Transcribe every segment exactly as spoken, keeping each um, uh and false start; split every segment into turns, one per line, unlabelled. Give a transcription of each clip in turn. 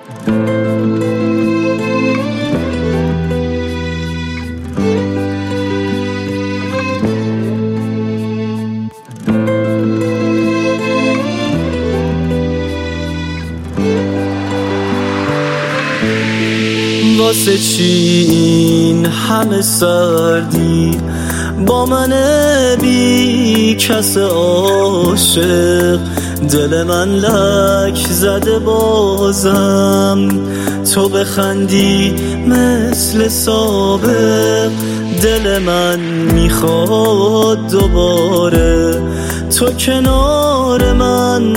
واسه چی این همه سردی با من بی کس عاشق؟ دل من لک زده بازم تو بخندی مثل سابق. دل من میخواد دوباره تو کنار من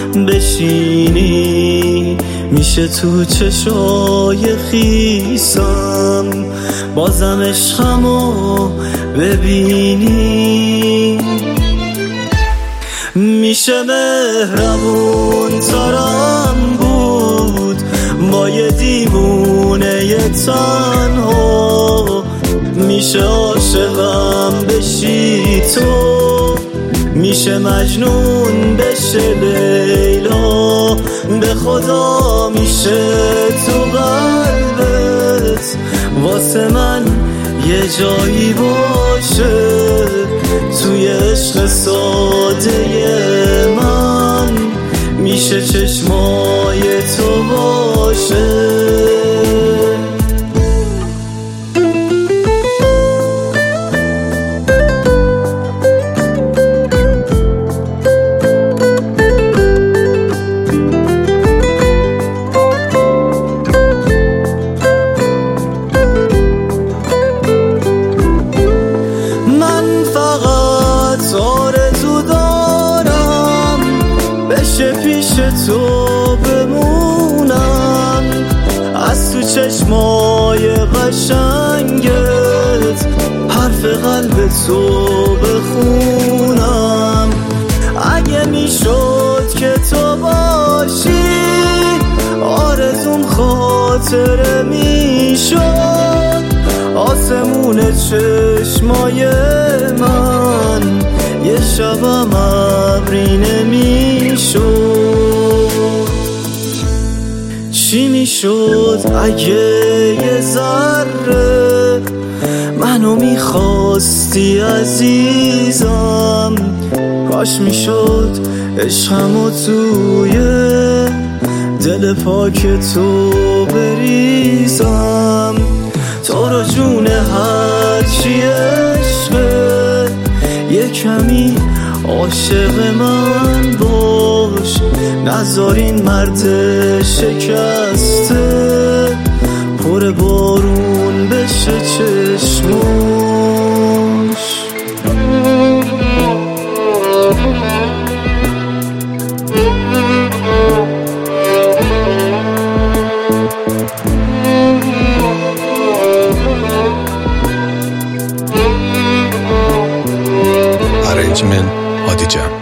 بشینی، میشه تو چشای خیسم بازم عشقمو ببینی. میشه مهربون ترم بود با یه دیوونه یه تنها، میشه عاشقم بشی تو، میشه مجنون بشه لیلا. به خدا میشه تو قلبت واسه من یه جایی باشه، توی عشق ساده من میشه چشمای تو باشه. آرزو دارم بشه پیش تو بمونم، از تو چشمای قشنگت حرف قلب تو بخونم. اگه میشد که تو باشی آرزوم خاطره میشد، آسمون چشمای من یه شبم ابری نمیشد. چی میشد اگه یه ذره منو میخواستی عزیزم؟ کاش میشد عشقمو توی دل پاک تو بریزم. تو رو جون هرچی عشقه یه کمی عاشق من باش، نذار این مرد شکسته پر بارون بشه چشماش.
Arrangement هادی جان.